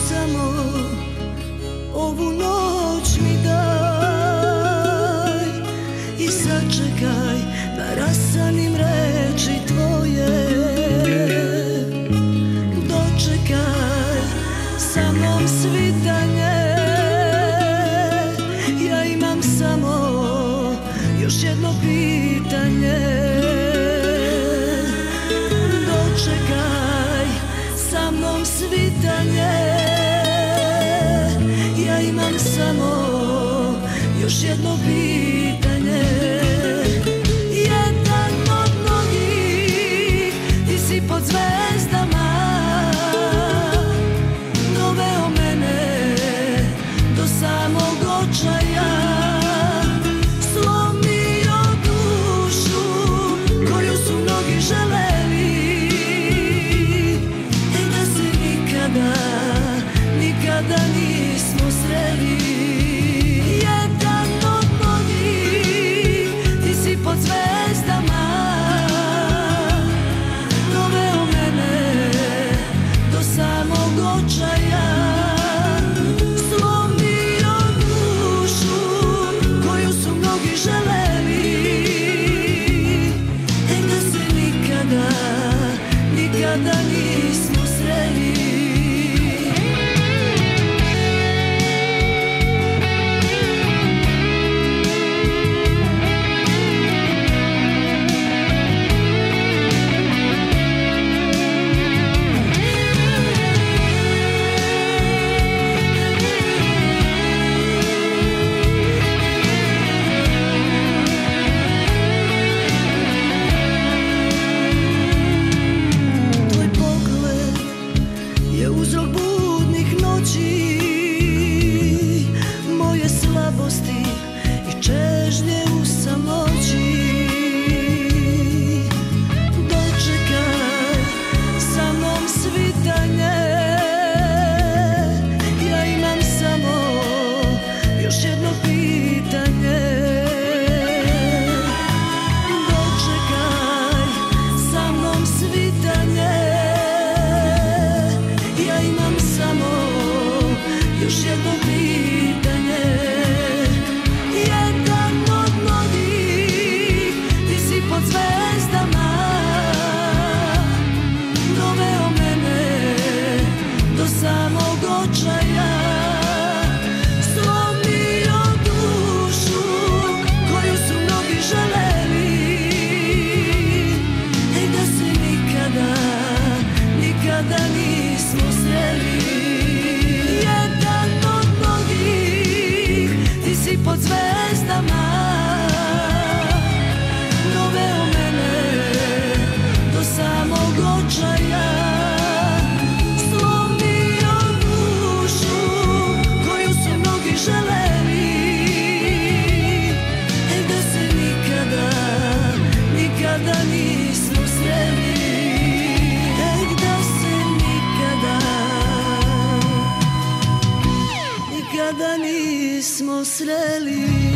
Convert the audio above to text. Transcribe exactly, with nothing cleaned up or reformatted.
samo ovu noć mi daj i sačekaj da rasanim reči tvoje. Dočekaj sa mnom svitanje, ja imam samo još jedno pitanje. Dočekaj sa mnom svitanje, ja imam samo još jedno pitanje. Jedan od mnogih, ti si pod zvezdama doveo mene do samog očaja. Slomio dušu koju su mnogi želeli, i da se nikada, nikada nismo sreli. Jedan od mnogih, ti si pod zvezdama doveo mene do samog očaja. Slomio dušu koju su mnogi želeli, e da se nikada, nikada nismo sreli. Uzrok budnih noći, moje slabosti i čežnje u samoći. Dočekaj sa mnom svitanje, ja imam samo još jedno pitanje. Dočekaj sa mnom svitanje, ja imam samo još jedno pitanje. Jedan od mnogih, ti si pod zvezdama doveo mene do samog očaja. Slomio dušu koju su mnogi želeli, i da se nikada, nikada nismo sreli. Jedan od mnogih, ti si pod zvezdama doveo mene do samog očaja. Slomio dušu koju su mnogi želeli, e da se nikada, nikada nismo sreli. Nikada nismo sreli.